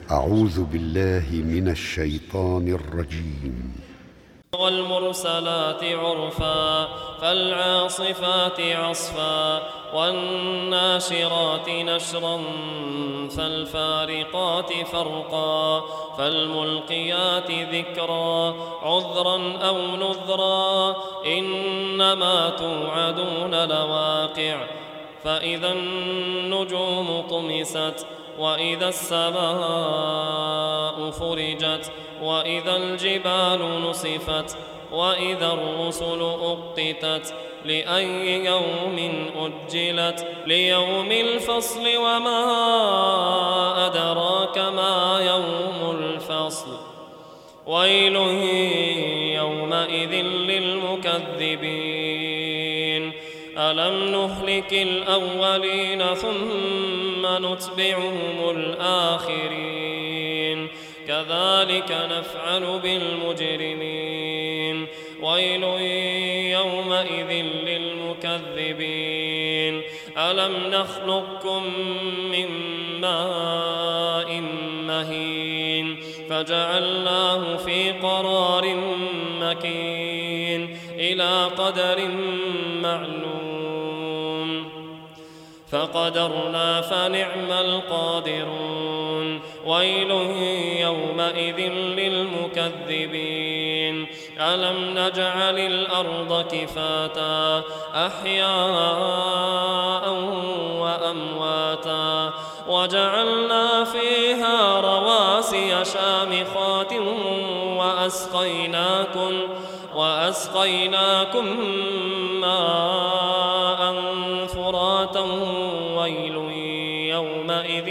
أعوذ بالله من الشيطان الرجيم. والمرسلات عرفا فالعاصفات عصفا والناشرات نشرا فالفارقات فرقا فالملقيات ذكرا عذرا أو نذرا إنما توعدون لواقع فإذا النجوم طمست وإذا السماء فرجت وإذا الجبال نصفت وإذا الرسل أقتت لأي يوم أجلت ليوم الفصل وما أدراك ما يوم الفصل ويل يومئذ للمكذبين ألم نهلك الأولين ثم نتبعهم الآخرين كذلك نفعل بالمجرمين ويل يومئذ للمكذبين ألم نخلقكم من ماء مهين فجعلناه في قرار مكين إلى قدر معلوم فقدرنا فنعم القادرون ويل يومئذ للمكذبين ألم نجعل الأرض كفاتا أحياء وأمواتا وجعلنا فيها رواسي شامخات وأسقيناكم ماء فراتا ويل يومئذ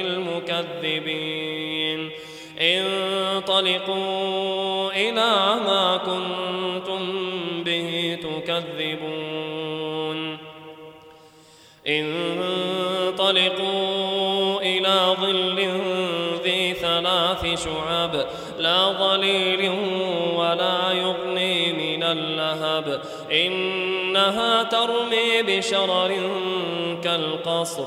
للمكذبين انطلقوا إلى ما كنتم به تكذبون انطلقوا إلى ظل ذي 3 شعب لا ظليل ولا يغني من اللهب إنها ترمي بشرر كالقصر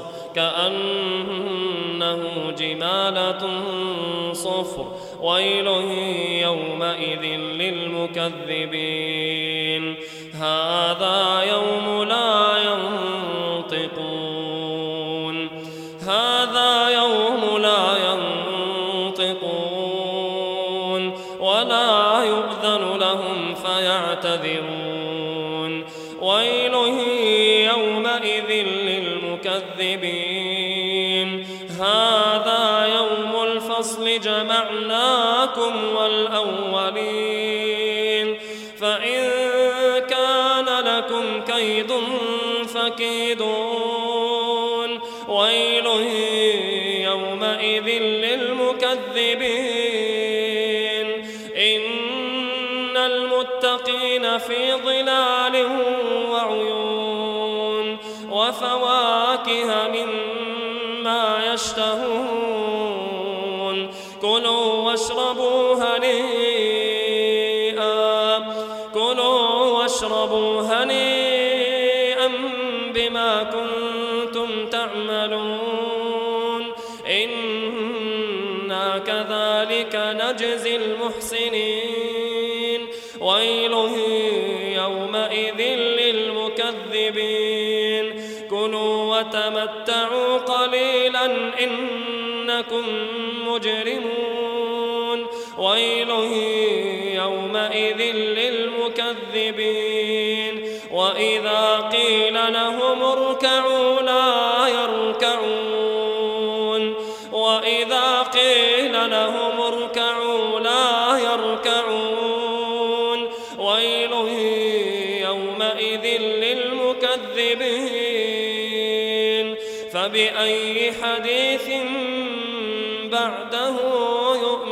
كأنه جمالة صفر ويل يومئذ للمكذبين هذا يوم لا ينطقون ولا يؤذن لهم فيعتذرون ويل يومئذ للمكذبين هذا يوم الفصل جمعناكم والأولين فإن كان لكم كيد فكيدون ويل يومئذ للمكذبين إن المتقين في ظلال وعيون وفواكه مما يشتهون كلوا واشربوا هنيئا بما كنتم تعملون إنا كذلك نجزي المحسنين ويل يومئذ للمكذبين كلوا وتمتعوا قليلا إنكم مجرمون ويل يومئذ للمكذبين وإذا قيل لهم اركعوا لا يركعون ويل يومئذ للمكذبين فبأي حديث بعده يؤمنون